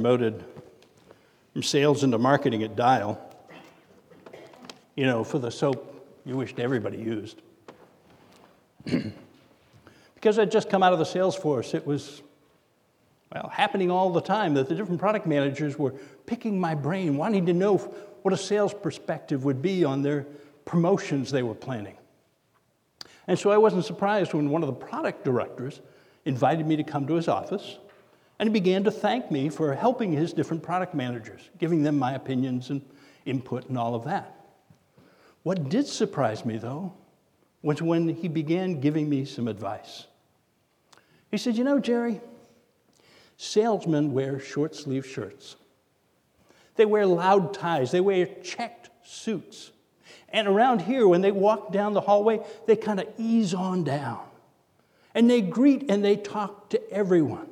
promoted from sales into marketing at Dial, for the soap you wished everybody used. Because I'd just come out of the sales force, it was, happening all the time that the different product managers were picking my brain, wanting to know what a sales perspective would be on their promotions they were planning. And so I wasn't surprised when one of the product directors invited me to come to his office, and he began to thank me for helping his different product managers, giving them my opinions and input and all of that. What did surprise me, though, was when he began giving me some advice. He said, Jerry, salesmen wear short-sleeve shirts. They wear loud ties. They wear checked suits. And around here, when they walk down the hallway, they kind of ease on down. And they greet and they talk to everyone.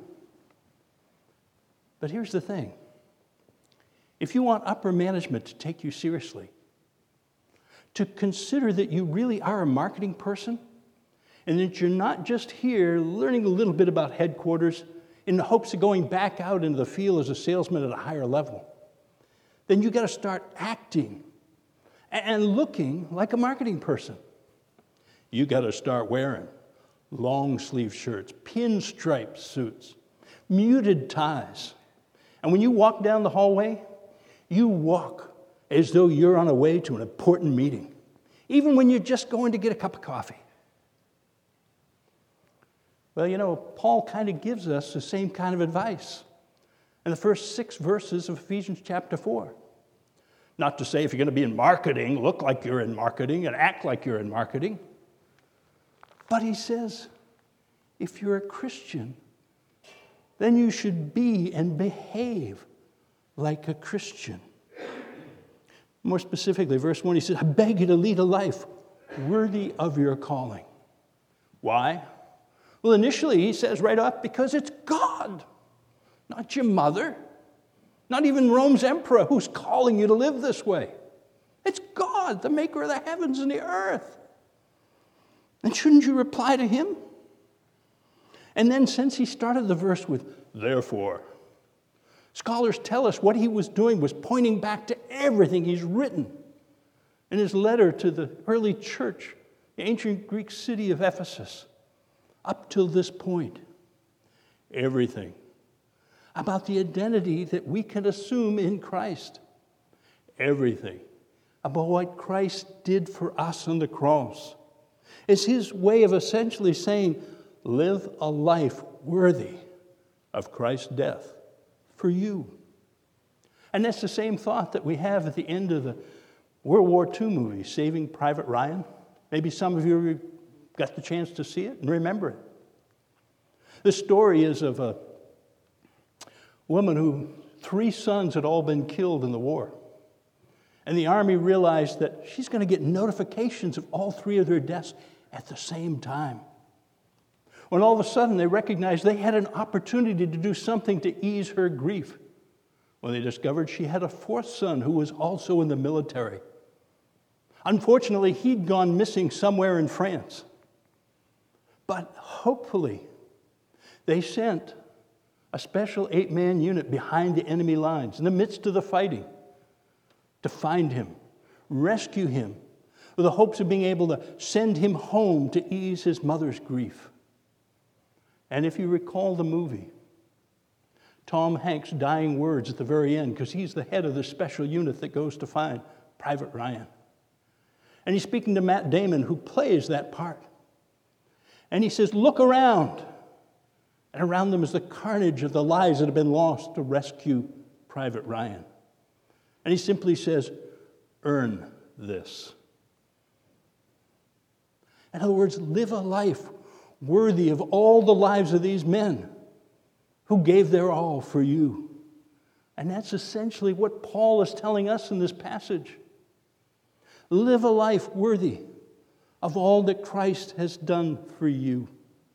But here's the thing. If you want upper management to take you seriously, to consider that you really are a marketing person, and that you're not just here learning a little bit about headquarters in the hopes of going back out into the field as a salesman at a higher level, then you've got to start acting and looking like a marketing person. You got to start wearing long sleeve shirts, pinstripe suits, muted ties. And when you walk down the hallway, you walk as though you're on a way to an important meeting, even when you're just going to get a cup of coffee. Well, Paul kind of gives us the same kind of advice in the first 6 verses of Ephesians chapter 4. Not to say if you're going to be in marketing, look like you're in marketing and act like you're in marketing. But he says, if you're a Christian, then you should be and behave like a Christian. More specifically, verse 1, he says, I beg you to lead a life worthy of your calling. Why? Well, initially, he says right off, because it's God, not your mother, not even Rome's emperor who's calling you to live this way. It's God, the maker of the heavens and the earth. And shouldn't you reply to him? And then since he started the verse with, therefore, scholars tell us what he was doing was pointing back to everything he's written in his letter to the early church, the ancient Greek city of Ephesus, up till this point. Everything about the identity that we can assume in Christ. Everything about what Christ did for us on the cross. It's his way of essentially saying, live a life worthy of Christ's death for you. And that's the same thought that we have at the end of the World War II movie, Saving Private Ryan. Maybe some of you got the chance to see it and remember it. The story is of a woman who 3 sons had all been killed in the war. And the Army realized that she's going to get notifications of all 3 of their deaths at the same time. When all of a sudden they recognized they had an opportunity to do something to ease her grief, when they discovered she had a 4th son who was also in the military. Unfortunately, he'd gone missing somewhere in France. But hopefully, they sent a special 8-man unit behind the enemy lines in the midst of the fighting to find him, rescue him, with the hopes of being able to send him home to ease his mother's grief. And if you recall the movie, Tom Hanks' dying words at the very end, because he's the head of the special unit that goes to find Private Ryan. And he's speaking to Matt Damon, who plays that part. And he says, look around. And around them is the carnage of the lives that have been lost to rescue Private Ryan. And he simply says, earn this. In other words, live a life worthy of all the lives of these men who gave their all for you. And that's essentially what Paul is telling us in this passage. Live a life worthy of all that Christ has done for you.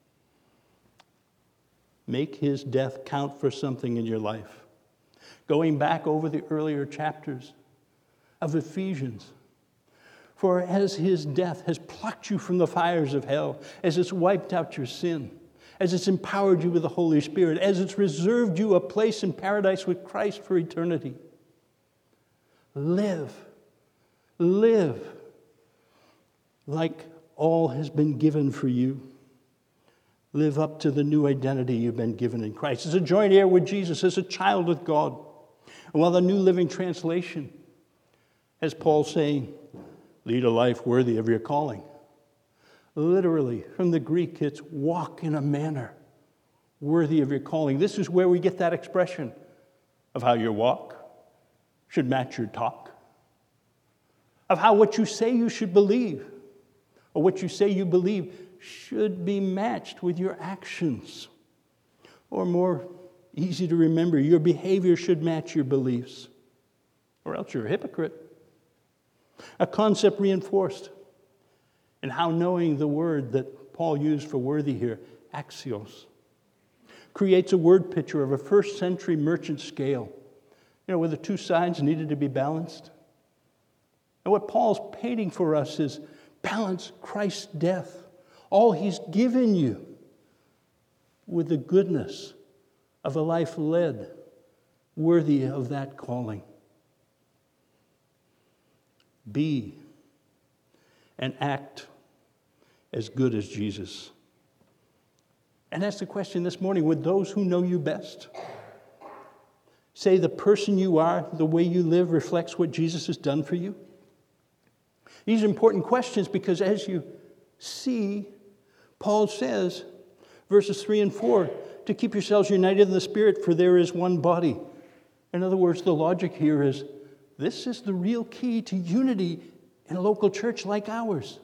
Make his death count for something in your life. Going back over the earlier chapters of Ephesians, for as his death has plucked you from the fires of hell, as it's wiped out your sin, as it's empowered you with the Holy Spirit, as it's reserved you a place in paradise with Christ for eternity. Live like all has been given for you. Live up to the new identity you've been given in Christ. As a joint heir with Jesus, as a child with God. And while the New Living Translation has Paul saying, lead a life worthy of your calling. Literally, from the Greek, it's walk in a manner worthy of your calling. This is where we get that expression of how your walk should match your talk, of how what you say you should believe, or what you say you believe should be matched with your actions. Or more easy to remember, your behavior should match your beliefs, or else you're a hypocrite. A concept reinforced in how knowing the word that Paul used for worthy here, axios, creates a word picture of a first century merchant scale, where the two sides needed to be balanced. And what Paul's painting for us is balance Christ's death, all he's given you, with the goodness of a life led worthy of that calling. Be and act as good as Jesus. And that's the question this morning. Would those who know you best say the person you are, the way you live, reflects what Jesus has done for you? These are important questions because as you see, Paul says, verses 3 and 4, to keep yourselves united in the Spirit, for there is one body. In other words, the logic here is, this is the real key to unity in a local church like ours.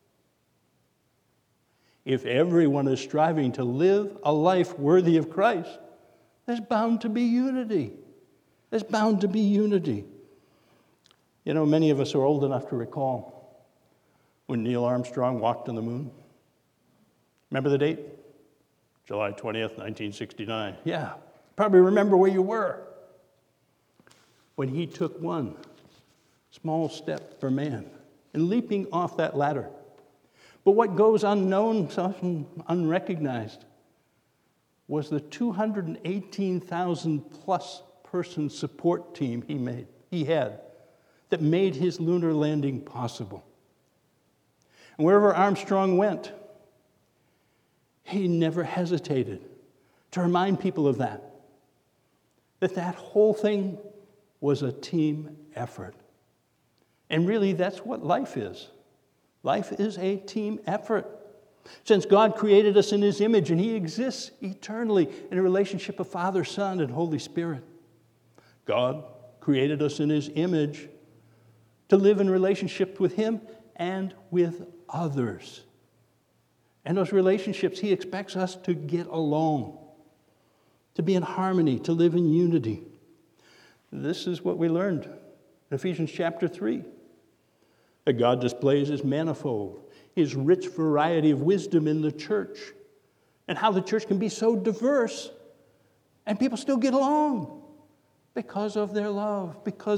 If everyone is striving to live a life worthy of Christ, there's bound to be unity. There's bound to be unity. Many of us are old enough to recall when Neil Armstrong walked on the moon. Remember the date? July 20th, 1969. Yeah, probably remember where you were when he took one small step for man in leaping off that ladder. But what goes unknown, often unrecognized, was the 218,000 plus person support team he had that made his lunar landing possible. And wherever Armstrong went, he never hesitated to remind people of that whole thing was a team effort. And really, that's what life is. Life is a team effort. Since God created us in his image and he exists eternally in a relationship of Father, Son, and Holy Spirit. God created us in his image to live in relationship with him and with others. And those relationships, he expects us to get along, to be in harmony, to live in unity. This is what we learned in Ephesians chapter 3. That God displays his manifold, his rich variety of wisdom in the church, and how the church can be so diverse and people still get along because of their love,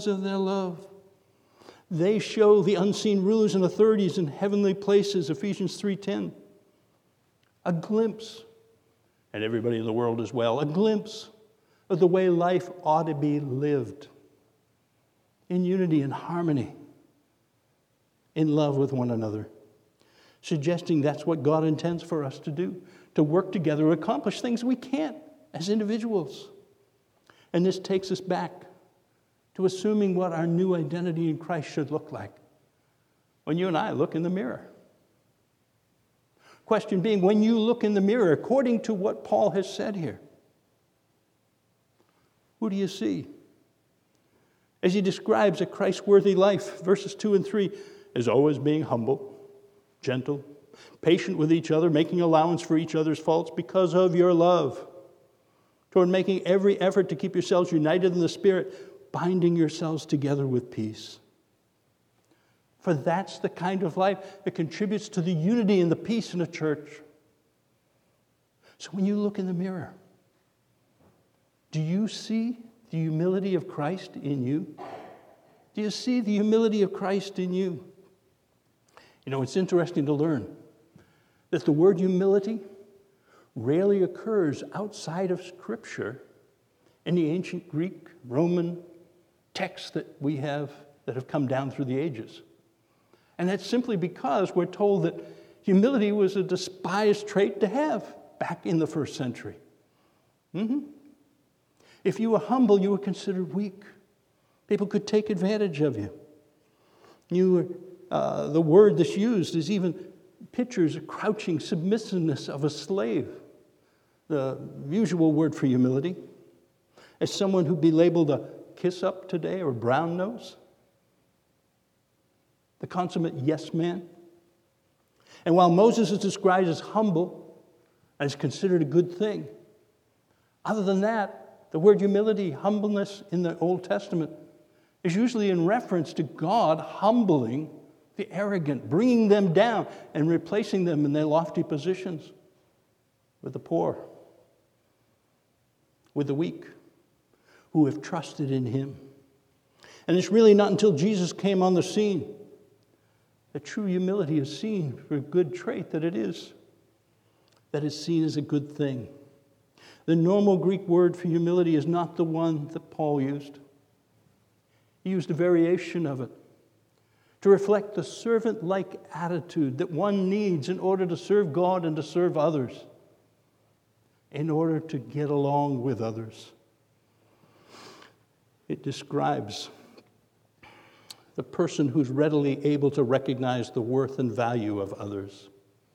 They show the unseen rulers and authorities in heavenly places, Ephesians 3:10. A glimpse, and everybody in the world as well, a glimpse of the way life ought to be lived in unity and harmony, in love with one another, suggesting that's what God intends for us to do, to work together, accomplish things we can't as individuals. And this takes us back to assuming what our new identity in Christ should look like when you and I look in the mirror. Question being, when you look in the mirror, according to what Paul has said here, who do you see? As he describes a Christ-worthy life, verses 2 and 3, as always being humble, gentle, patient with each other, making allowance for each other's faults because of your love, toward making every effort to keep yourselves united in the Spirit, binding yourselves together with peace. For that's the kind of life that contributes to the unity and the peace in a church. So when you look in the mirror, do you see the humility of Christ in you? Do you see the humility of Christ in you? It's interesting to learn that the word humility rarely occurs outside of Scripture in the ancient Greek, Roman texts that we have that have come down through the ages. And that's simply because we're told that humility was a despised trait to have back in the first century. If you were humble, you were considered weak. People could take advantage of you. The word that's used is even pictures of crouching submissiveness of a slave. The usual word for humility. As someone who'd be labeled a kiss-up today or brown nose. The consummate yes man. And while Moses is described as humble and is considered a good thing, other than that, the word humility, humbleness in the Old Testament is usually in reference to God humbling the arrogant, bringing them down and replacing them in their lofty positions with the poor, with the weak, who have trusted in him. And it's really not until Jesus came on the scene that true humility is seen for a good trait that it is seen as a good thing. The normal Greek word for humility is not the one that Paul used. He used a variation of it to reflect the servant-like attitude that one needs in order to serve God and to serve others, in order to get along with others. It describes the person who's readily able to recognize the worth and value of others.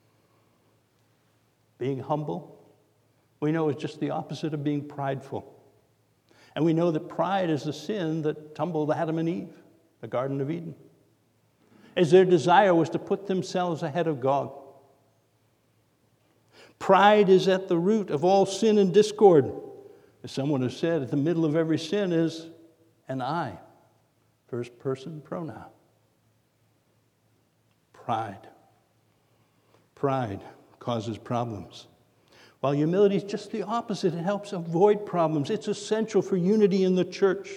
Being humble, we know, is just the opposite of being prideful. And we know that pride is the sin that tumbled Adam and Eve, the Garden of Eden, as their desire was to put themselves ahead of God. Pride is at the root of all sin and discord. As someone has said, at the middle of every sin is an I, first person pronoun. Pride. Pride causes problems. While humility is just the opposite, it helps avoid problems. It's essential for unity in the church.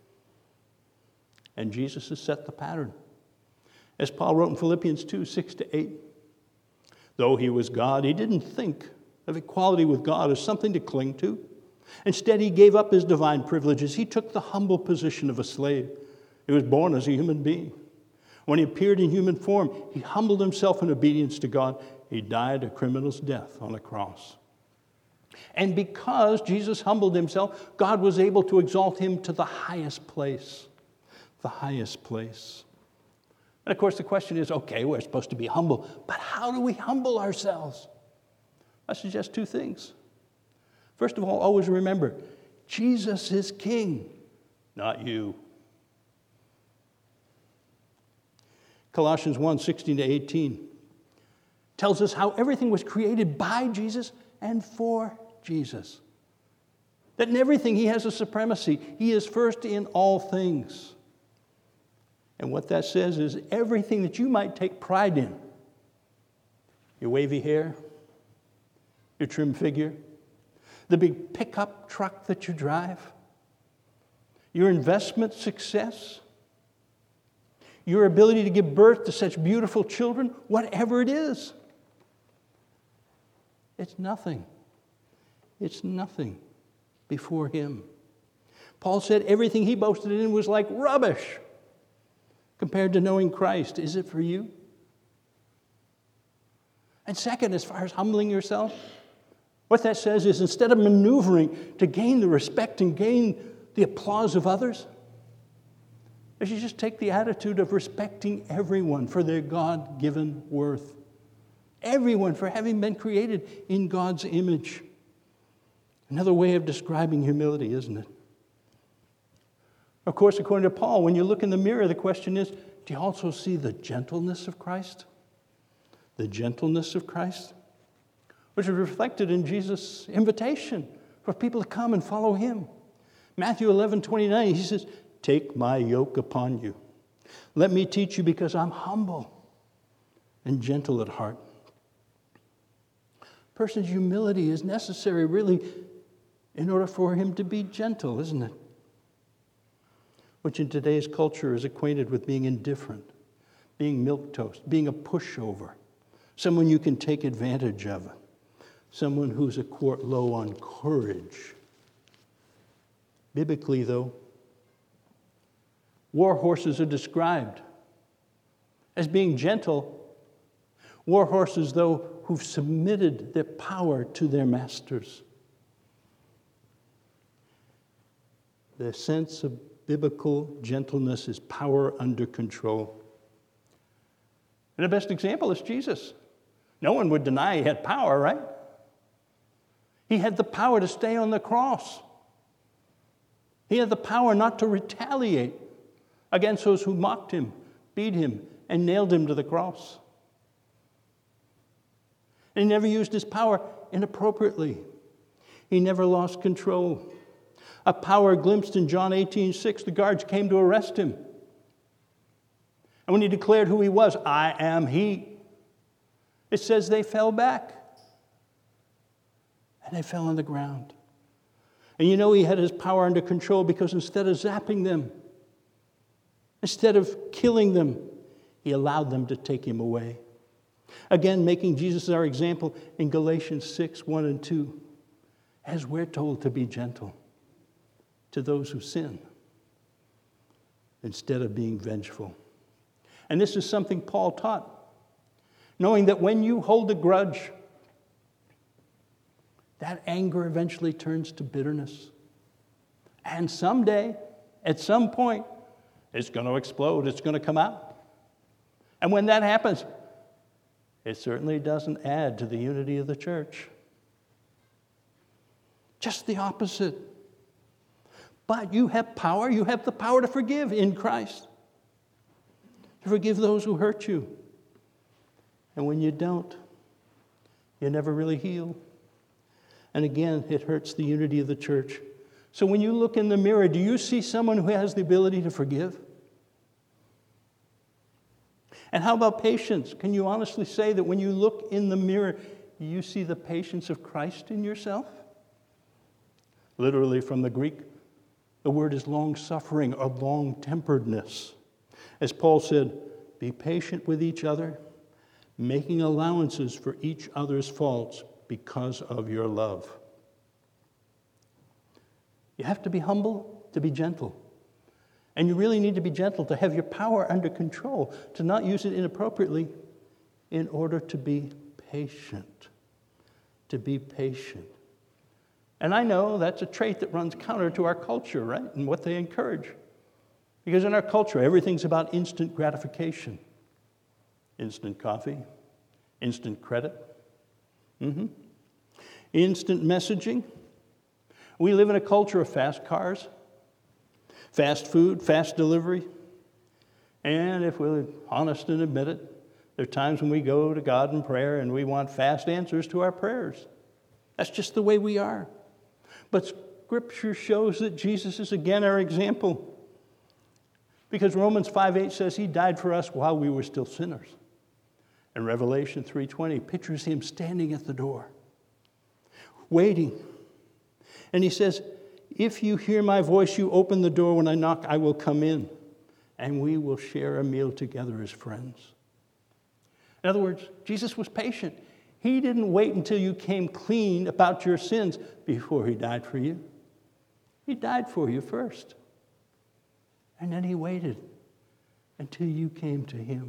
And Jesus has set the pattern. As Paul wrote in Philippians 2, 6-8, though he was God, he didn't think of equality with God as something to cling to. Instead, he gave up his divine privileges. He took the humble position of a slave. He was born as a human being. When he appeared in human form, he humbled himself in obedience to God. He died a criminal's death on a cross. And because Jesus humbled himself, God was able to exalt him to the highest place. The highest place. And of course, the question is, okay, we're supposed to be humble, but how do we humble ourselves? I suggest two things. First of all, always remember, Jesus is king, not you. Colossians 1, 16-18 tells us how everything was created by Jesus and for Jesus. That in everything he has a supremacy. He is first in all things. And what that says is everything that you might take pride in, your wavy hair, your trim figure, the big pickup truck that you drive, your investment success, your ability to give birth to such beautiful children, whatever it is. It's nothing. It's nothing before him. Paul said everything he boasted in was like rubbish compared to knowing Christ. Is it for you? And second, as far as humbling yourself, what that says is instead of maneuvering to gain the respect and gain the applause of others, you should just take the attitude of respecting everyone for their God-given worth. Everyone for having been created in God's image. Another way of describing humility, isn't it? Of course, according to Paul, when you look in the mirror, the question is, do you also see the gentleness of Christ? The gentleness of Christ? Which is reflected in Jesus' invitation for people to come and follow him. Matthew 11:29, he says, take my yoke upon you. Let me teach you because I'm humble and gentle at heart. A person's humility is necessary, really, in order for him to be gentle, isn't it? Which in today's culture is acquainted with being indifferent, being milquetoast, being a pushover, someone you can take advantage of, someone who's a quart low on courage. Biblically, though, war horses are described as being gentle. War horses, though, who've submitted their power to their masters. The sense of biblical gentleness is power under control. And the best example is Jesus. No one would deny he had power, right? He had the power to stay on the cross. He had the power not to retaliate against those who mocked him, beat him, and nailed him to the cross. And he never used his power inappropriately. He never lost control. A power glimpsed in John 18:6, the guards came to arrest him. And when he declared who he was, I am he, it says they fell back. And they fell on the ground. And you know he had his power under control because instead of zapping them, instead of killing them, he allowed them to take him away. Again, making Jesus our example in Galatians 6:1-2, as we're told to be gentle to those who sin instead of being vengeful. And this is something Paul taught, knowing that when you hold a grudge, that anger eventually turns to bitterness. And someday, at some point, it's going to explode, it's going to come out. And when that happens, it certainly doesn't add to the unity of the church. Just the opposite. But you have power, you have the power to forgive in Christ. To forgive those who hurt you. And when you don't, you never really heal. And again, it hurts the unity of the church. So when you look in the mirror, do you see someone who has the ability to forgive? And how about patience? Can you honestly say that when you look in the mirror, you see the patience of Christ in yourself? Literally from the Greek, the word is long-suffering or long-temperedness. As Paul said, be patient with each other, making allowances for each other's faults because of your love. You have to be humble to be gentle. And you really need to be gentle to have your power under control, to not use it inappropriately in order to be patient. To be patient. And I know that's a trait that runs counter to our culture, right? And what they encourage. Because in our culture, everything's about instant gratification. Instant coffee, instant credit, instant messaging. We live in a culture of fast cars, fast food, fast delivery. And if we're honest and admit it, there are times when we go to God in prayer and we want fast answers to our prayers. That's just the way we are. But Scripture shows that Jesus is again our example. Because Romans 5:8 says he died for us while we were still sinners. And Revelation 3:20 pictures him standing at the door, waiting. And he says, if you hear my voice, you open the door. When I knock, I will come in, and we will share a meal together as friends. In other words, Jesus was patient. He didn't wait until you came clean about your sins before he died for you. He died for you first. And then he waited until you came to him.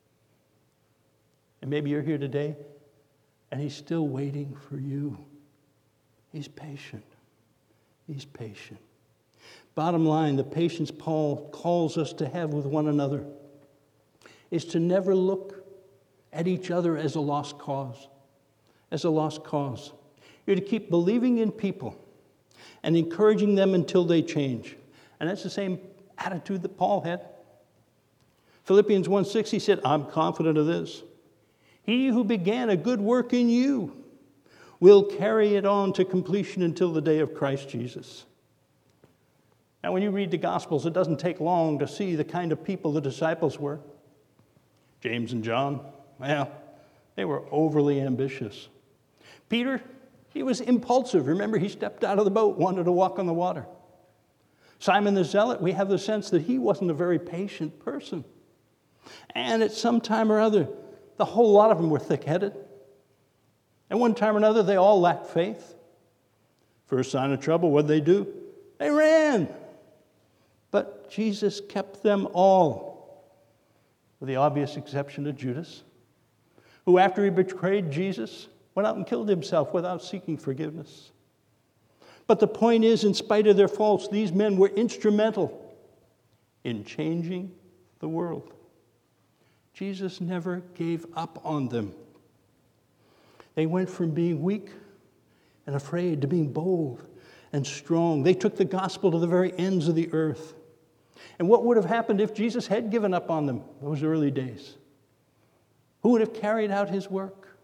And maybe you're here today, and he's still waiting for you. He's patient. He's patient. Bottom line, the patience Paul calls us to have with one another is to never look at each other as a lost cause. As a lost cause. You're to keep believing in people and encouraging them until they change. And that's the same attitude that Paul had. Philippians 1:6, he said, I'm confident of this. He who began a good work in you will carry it on to completion until the day of Christ Jesus. Now, when you read the Gospels, it doesn't take long to see the kind of people the disciples were. James and John, well, they were overly ambitious. Peter, he was impulsive. Remember, he stepped out of the boat, wanted to walk on the water. Simon the Zealot, we have the sense that he wasn't a very patient person. And at some time or other, the whole lot of them were thick-headed. At one time or another, they all lacked faith. First sign of trouble, what did they do? They ran. But Jesus kept them all, with the obvious exception of Judas, who after he betrayed Jesus, went out and killed himself without seeking forgiveness. But the point is, in spite of their faults, these men were instrumental in changing the world. Jesus never gave up on them. They went from being weak and afraid to being bold and strong. They took the gospel to the very ends of the earth. And what would have happened if Jesus had given up on them those early days? Who would have carried out his work?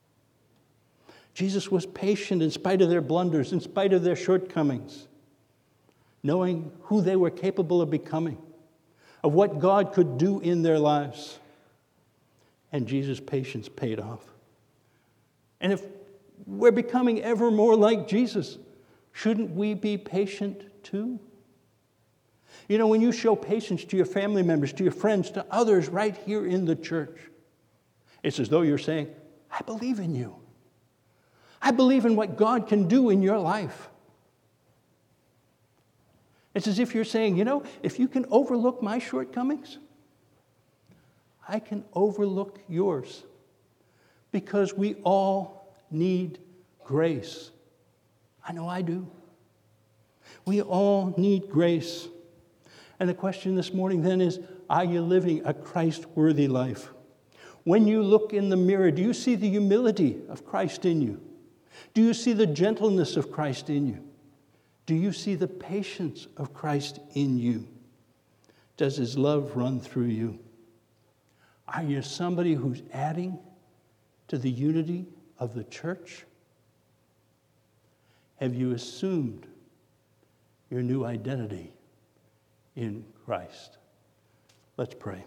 Jesus was patient in spite of their blunders, in spite of their shortcomings, knowing who they were capable of becoming, of what God could do in their lives. And Jesus' patience paid off. And if we're becoming ever more like Jesus, shouldn't we be patient too? You know, when you show patience to your family members, to your friends, to others right here in the church, it's as though you're saying, I believe in you. I believe in what God can do in your life. It's as if you're saying, you know, if you can overlook my shortcomings, I can overlook yours. Because we all need grace. I know I do. We all need grace. And the question this morning then is, are you living a Christ-worthy life? When you look in the mirror, do you see the humility of Christ in you? Do you see the gentleness of Christ in you? Do you see the patience of Christ in you? Does his love run through you? Are you somebody who's adding to the unity of the church? Have you assumed your new identity in Christ? Let's pray.